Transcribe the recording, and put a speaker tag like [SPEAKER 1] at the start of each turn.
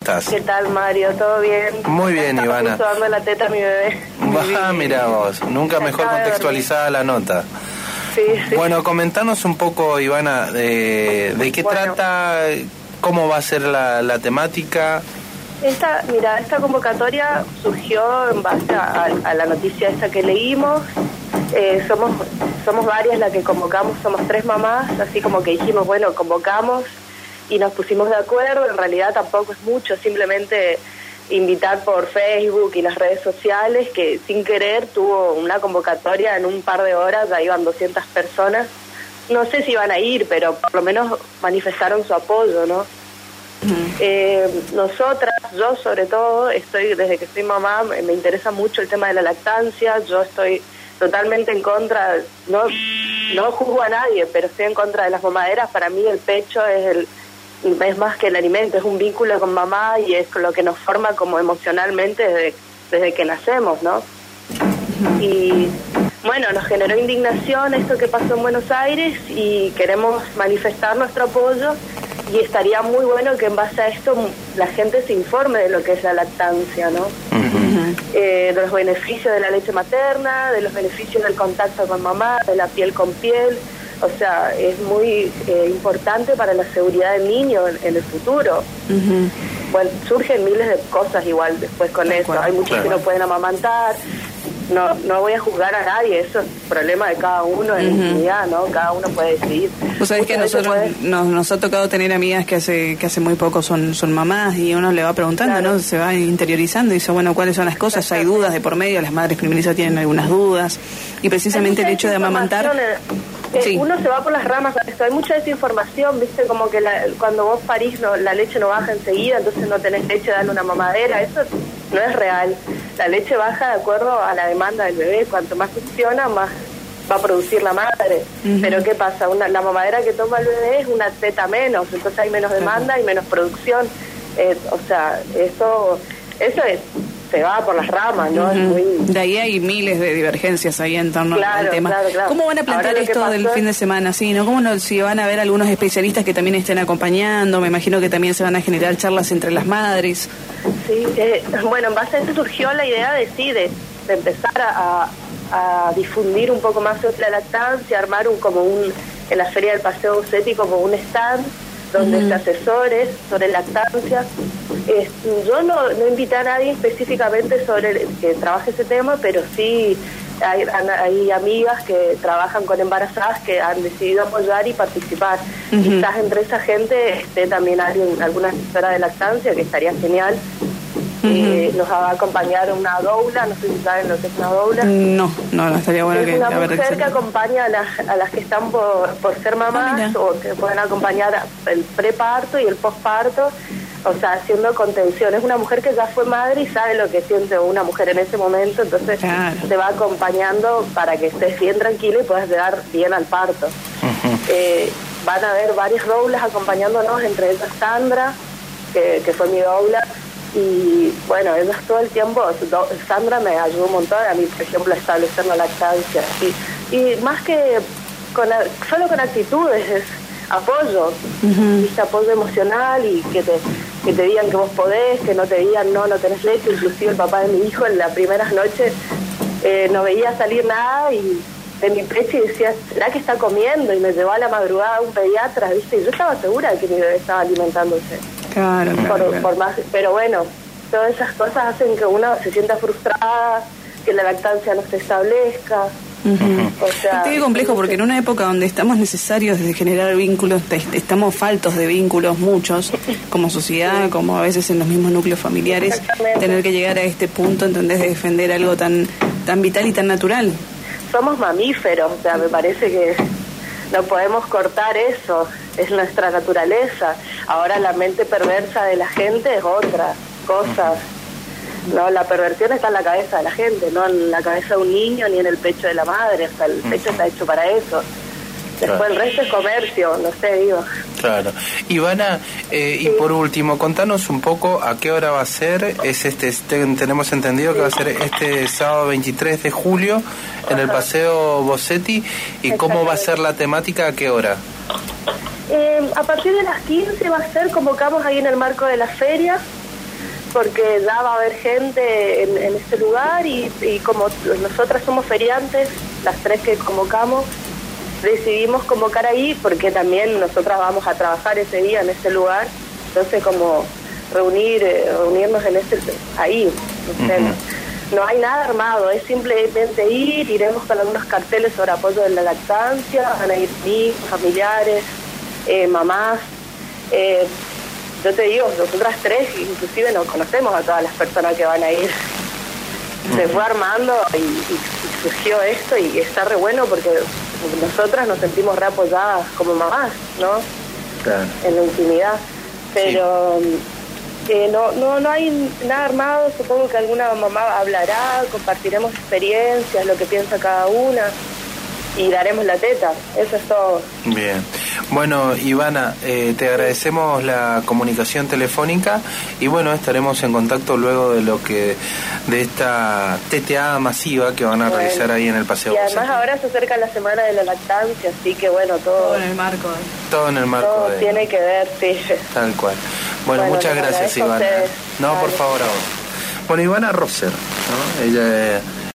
[SPEAKER 1] estás?
[SPEAKER 2] ¿Qué tal, Mario? ¿Todo bien?
[SPEAKER 1] Muy bien,
[SPEAKER 2] Estaba
[SPEAKER 1] Ivana.
[SPEAKER 2] justo dando la teta a mi bebé.
[SPEAKER 1] Mira vos, nunca mejor contextualizada la nota.
[SPEAKER 2] Sí.
[SPEAKER 1] Bueno, comentanos un poco, Ivana, de qué trata, cómo va a ser la temática.
[SPEAKER 2] Esta convocatoria surgió en base a la noticia esta que leímos. Somos varias las que convocamos, somos 3 mamás, así como que dijimos, bueno, convocamos y nos pusimos de acuerdo. En realidad tampoco es mucho, simplemente invitar por Facebook y las redes sociales, que sin querer tuvo una convocatoria en un par de horas, ya iban 200 personas. No sé si iban a ir, pero por lo menos manifestaron su apoyo, ¿no? Nosotras, yo sobre todo, desde que soy mamá, me interesa mucho el tema de la lactancia. Yo estoy totalmente en contra, no juzgo a nadie, pero estoy en contra de las mamaderas. Para mí el pecho es más que el alimento, es un vínculo con mamá y es lo que nos forma como emocionalmente desde que nacemos, ¿no? Y bueno, nos generó indignación esto que pasó en Buenos Aires y queremos manifestar nuestro apoyo, y estaría muy bueno que en base a esto la gente se informe de lo que es la lactancia, ¿no? De los beneficios de la leche materna, de los beneficios del contacto con mamá, de la piel con piel. O sea, es muy importante para la seguridad del niño en el futuro. Bueno, surgen miles de cosas igual después con eso. Hay muchos que no pueden amamantar. No voy a juzgar a nadie, eso es problema de cada uno en la intimidad, ¿no? Cada uno puede decidir.
[SPEAKER 3] Vos sabés que nosotros nos ha tocado tener amigas que hace muy poco son mamás, y uno le va preguntando, claro, ¿no? Se va interiorizando y dice, bueno, ¿cuáles son las cosas? Hay dudas de por medio, las madres primerizas tienen algunas dudas, y precisamente el hecho de amamantar...
[SPEAKER 2] Sí. Uno se va por las ramas a esto. Hay mucha desinformación, ¿viste? Como que cuando vos parís la leche no baja enseguida, entonces no tenés leche, dale una mamadera. Eso no es real. La leche baja de acuerdo a la demanda del bebé. Cuanto más succiona, más va a producir la madre. Pero ¿qué pasa? La mamadera que toma el bebé es una teta menos, entonces hay menos demanda y menos producción. O sea, eso se va por las ramas, ¿no? Es muy...
[SPEAKER 3] De ahí hay miles de divergencias ahí en torno al tema.
[SPEAKER 2] Claro.
[SPEAKER 3] ¿Cómo van a plantear esto del fin de semana? Sí, ¿no? ¿Cómo si van a haber algunos especialistas que también estén acompañando? Me imagino que también se van a generar charlas entre las madres.
[SPEAKER 2] Sí, bueno, en base a eso surgió la idea de empezar a difundir un poco más sobre la lactancia, armar en la Feria del Paseo Bosetti como un stand donde se asesores sobre lactancia. Yo no invité a nadie específicamente que trabaje ese tema, pero sí hay amigas que trabajan con embarazadas que han decidido apoyar y participar. Quizás entre esa gente esté también alguna asesora de lactancia, que estaría genial. Nos va a acompañar una doula, no sé si saben lo que es una doula.
[SPEAKER 3] No, estaría bueno que...
[SPEAKER 2] Es una mujer que acompaña a las que están por ser mamás, o que pueden acompañar el preparto y el posparto, o sea, haciendo contención. Es una mujer que ya fue madre y sabe lo que siente una mujer en ese momento, entonces te va acompañando para que estés bien tranquila y puedas llegar bien al parto. Van a haber varias doulas acompañándonos, entre ellas Sandra, que fue mi doula. Y bueno, ellos todo el tiempo, Sandra me ayudó un montón a mí, por ejemplo, a establecer la lactancia. Y más que solo con actitudes, es apoyo, apoyo emocional, y que te digan que vos podés, que no te digan no tenés leche. Inclusive el papá de mi hijo en las primeras noches no veía salir nada de mi pecho y decía, ¿será que está comiendo? Y me llevó a la madrugada a un pediatra, ¿viste? Y yo estaba segura de que mi bebé estaba alimentándose. Claro. Por más, pero bueno, todas esas cosas hacen que uno se sienta frustrada, que la lactancia no se establezca. O sea,
[SPEAKER 3] es complejo, porque en una época donde estamos necesarios de generar vínculos, estamos faltos de vínculos muchos, como sociedad, como a veces en los mismos núcleos familiares, tener que llegar a este punto, ¿entendés?, de defender algo tan vital y tan natural.
[SPEAKER 2] Somos mamíferos, o sea, me parece que no podemos cortar eso, es nuestra naturaleza. Ahora la mente perversa de la gente es otra cosa. No, la perversión está en la cabeza de la gente, no en la cabeza de un niño ni en el pecho de la madre. O sea, el pecho está hecho para eso. Después el resto es comercio, no sé, digo.
[SPEAKER 1] Claro. Ivana, y por último, contanos un poco a qué hora va a ser. Tenemos entendido que va a ser este sábado 23 de julio en el Paseo Bosetti. ¿Y cómo va a ser la temática? ¿A qué hora?
[SPEAKER 2] A partir de las 15 va a ser, convocamos ahí en el marco de la feria. porque ya va a haber gente en este lugar y como nosotras somos feriantes, las 3 que convocamos, decidimos convocar ahí porque también nosotras vamos a trabajar ese día en este lugar, entonces como reunirnos en ahí, no hay nada armado, es simplemente iremos con algunos carteles sobre apoyo de la lactancia, van a ir niños, familiares, mamás, yo te digo, nosotras 3 inclusive no conocemos a todas las personas que van a ir. Se fue armando y surgió esto y está re bueno porque nosotras nos sentimos re apoyadas como mamás, ¿no?
[SPEAKER 1] Claro.
[SPEAKER 2] En la intimidad. Pero no hay nada armado, supongo que alguna mamá hablará, compartiremos experiencias, lo que piensa cada una y daremos la teta, eso es todo.
[SPEAKER 1] Bien. Bueno, Ivana, te agradecemos la comunicación telefónica y bueno, estaremos en contacto luego de esta TTA masiva que van a realizar ahí en el Paseo.
[SPEAKER 2] Y además ahora se acerca la semana de la lactancia, así que bueno, todo
[SPEAKER 3] en el marco.
[SPEAKER 1] Todo en el marco.
[SPEAKER 2] Todo tiene que ver, sí.
[SPEAKER 1] Tal cual. Bueno, muchas gracias, Ivana. No, por favor, a vos. Bueno, Ivana Rosser, ¿no? Ella